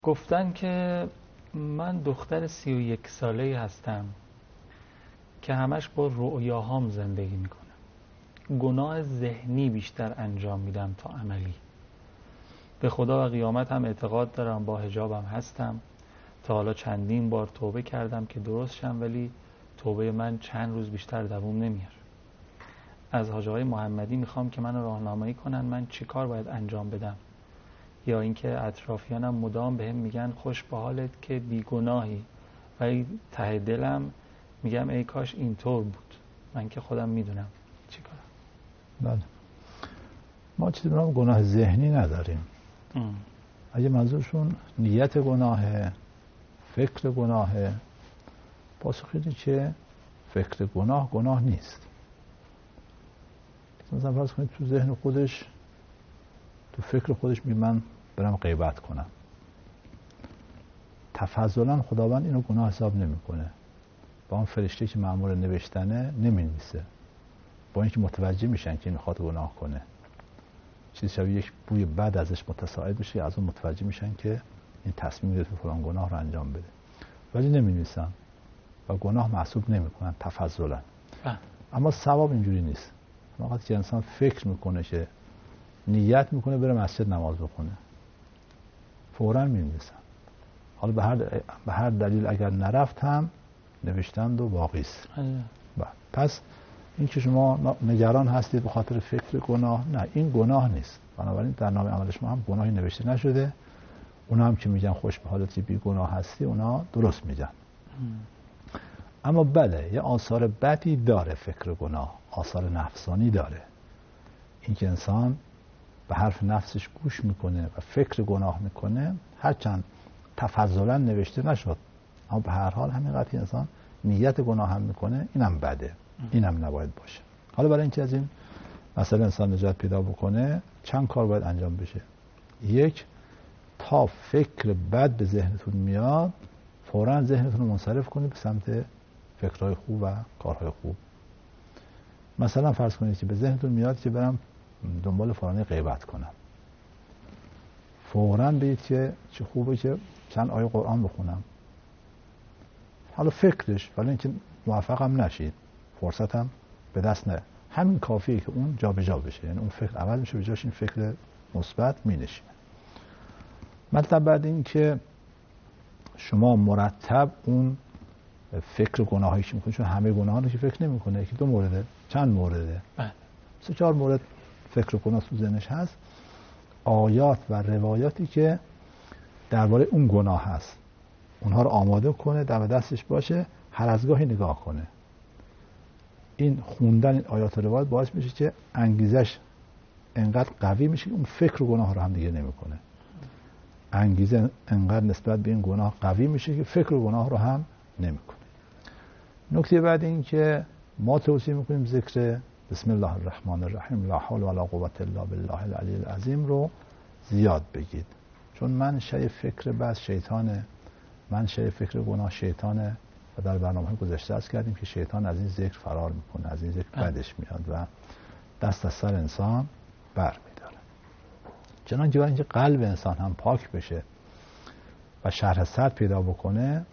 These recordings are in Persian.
گفتن که من دختر 31 ساله‌ای هستم که همش با رؤیاهام زندگی میکنم. گناه ذهنی بیشتر انجام میدم تا عملی. به خدا و قیامت هم اعتقاد دارم، با حجابم هستم. تا حالا چندین بار توبه کردم که درست شم، ولی توبه من چند روز بیشتر دوام نمیاره. از حاج آقای محمدی میخوام که من راهنمایی کنن من چی کار باید انجام بدم، یا اینکه اطرافیانم مدام بهم میگن خوش به حالت که بیگناهی، ولی ته دلم میگم ای کاش اینطور بود. من که خودم میدونم چی کارم. بله، ما چیزی به نام گناه ذهنی نداریم. اگه منظورشون نیت گناه، فکر گناه، پاسخ اینه که فکر گناه نیست. مثلا فرض کنید تو ذهن خودش، تو فکر خودش میگه من برم غیبت کنم، تفضلا خداوند اینو گناه حساب نمیکنه. با اون فرشته که مأمور نوشتنه نمینویسه، با اینکه متوجه میشن که میخواد گناه کنه، چیزی شبیه یک بوی بد ازش متصاعد بشه، از اون متوجه میشن که این تصمیم گرفته فلان گناه رو انجام بده، ولی نمینویسن و گناه محسوب نمیکنن تفضلا. اما ثواب اینجوری نیست. وقتی که انسان فکر میکنه که نیت میکنه بره مسجد نماز بخونه، فوراً می‌نویسن. حالا به هر دلیل اگر نرفت هم نوشتند و باقی است. پس این که شما نگران هستید به خاطر فکر گناه، نه، این گناه نیست. بنابراین در نام عمل شما هم گناهی نوشته نشده. اونا هم که میگن خوش به حالت که بی گناه هستی، اونا درست میگن. اما بله، یه آثار بدی داره فکر گناه، آثار نفسانی داره. این که انسان به حرف نفسش گوش میکنه و فکر گناه میکنه، هرچند تفضلا نوشته نشد، اما به هر حال همینقدر انسان نیت گناه هم میکنه، اینم بده، اینم نباید باشه. حالا برای اینکه از این مسئله انسان نجات پیدا بکنه، چند کار باید انجام بشه. یک، تا فکر بد به ذهنتون میاد، فوراً ذهنتون رو منصرف کنید به سمت فکرهای خوب و کارهای خوب. مثلا فرض کنید که به ذهنتون میاد که برم دنبال فلانی غیبت کنم، فوراً بگید که چه خوبه که چند آیه قرآن بخونم. حالا فکرش، ولی اینکه موفقم نشید، فرصتم به دست نه، همین کافیه که اون جابجا بشه، یعنی اون فکر عمل میشه، به جاش این فکر مثبت مینشینه. مطلب بعد این که شما مرتب اون فکر گناهایی که میکنید، چون همه گناهان رو که فکر نمیکنه، که دو مورده، چند مورده، 3-4 مورد فکر گناه تو ذهنش هست، آیات و روایاتی که درباره اون گناه هست، اونها رو آماده کنه، در دستش باشه، هر از گاهی نگاه کنه. این خوندن این آیات و روایات باعث میشه که انگیزش انقدر قوی میشه که اون فکر و گناه رو هم دیگه نمیکنه. انگیزه انقدر نسبت به این گناه قوی میشه که فکر و گناه رو هم نمیکنه. نکته بعد این که ما توصیه میکنیم ذکر بسم الله الرحمن الرحیم لا حول ولا قوة الا بالله العلی العظیم رو زیاد بگید، چون منشأ فکر بد شیطانه، منشأ فکر گناه شیطانه و در برنامه گذشته عرض کردیم که شیطان از این ذکر فرار میکنه، از این ذکر بدش میاد و دست از سر انسان بر میداره. چنانچه برای اینکه قلب انسان هم پاک بشه و شرح صدر پیدا بکنه،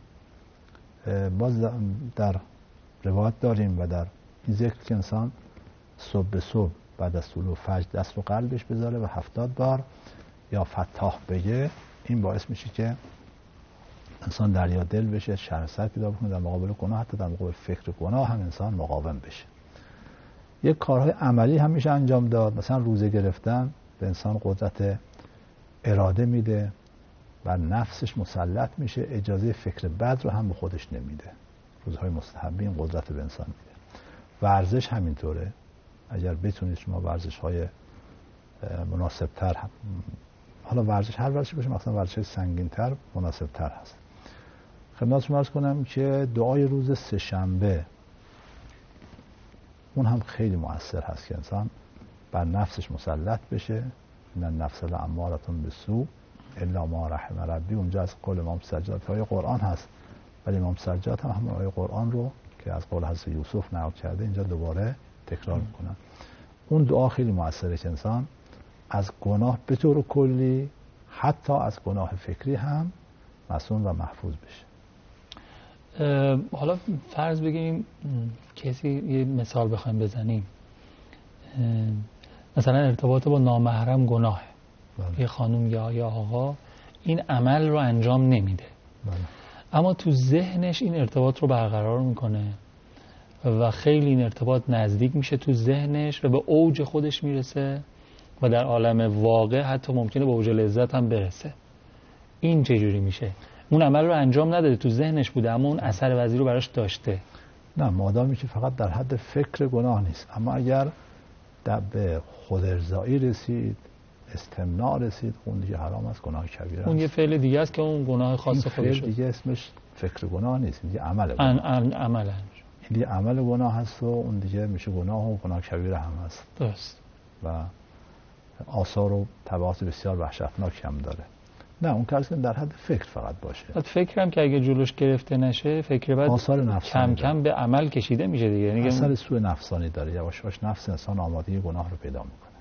باز در روایت داریم و در این ذکر که انسان صبح به صبح بعد از طلوع فجر دست رو قلبش بذاره و 70 بار یا فتاح بگه، این باعث میشه که انسان دریا دل بشه، شرح صدر پیدا بکنه در مقابل گناه، حتی در مقابل فکر گناه هم انسان مقاوم بشه. یک کارهای عملی هم میشه انجام داد. مثلا روزه گرفتن به انسان قدرت اراده میده و نفسش مسلط میشه، اجازه فکر بد رو هم به خودش نمیده. روزهای مستحبی این قدرت به انسان میده. ورزش همینطوره. اگر بتونید شما ورزش‌های مناسب‌تر، حالا ورزش هر ورزشی باشه، مثلا ورزش سنگین‌تر مناسب‌تر هست. خدمت شما عرض کنم که دعای روز سه‌شنبه اون هم خیلی مؤثر هست که انسان بر نفسش مسلط بشه. ان النفس لاماره بالسوء الا ما رحم ربی. اونجا از قول امام سجاد های قرآن هست، ولی امام سجاد هم همون آیه قرآن رو که از قول حضرت یوسف نقل کرده اینجا دوباره تکرار میکنن. اون دعا خیلی موثره که انسان از گناه به طور کلی، حتی از گناه فکری هم مصون و محفوظ بشه. حالا فرض بگیم کسی یه مثال بخوایم بزنیم، مثلا ارتباط با نامحرم گناهه، یه خانم یا آقا این عمل رو انجام نمیده، اما تو ذهنش این ارتباط رو برقرار میکنه و خیلی این ارتباط نزدیک میشه تو ذهنش و به اوج خودش میرسه و در عالم واقع حتی ممکنه به اوج لذت هم برسه. این چجوری میشه؟ اون عمل رو انجام نداده، تو ذهنش بوده اما اون اثر وزیر رو براش داشته. نه، مادامی که فقط در حد فکر گناه نیست، اما اگر به خود ارضایی رسید، استمناء رسید، اون دیگه حرام است، گناه کبیره است. اون یه فعل دیگه است که اون گناه خاص خودشه. این فعل دیگه اسمش فکر گناه نیست، این دیگه عمل گناه. عمل این دیگه عمل گناه هست و اون دیگه میشه گناه و گناه کبیره هم هست. درست. و آثار و تبعات بسیار وحشتناک هم داره. نه، اون کارش در حد فکر فقط باشه. فکرم که اگه جلوش گرفته نشه، فکر بعد آثار نفسانی کم کم به عمل کشیده میشه دیگه. اثر سوء نفسانی داره، یواش یواش نفس انسان آماده گناه رو پیدا میکنه.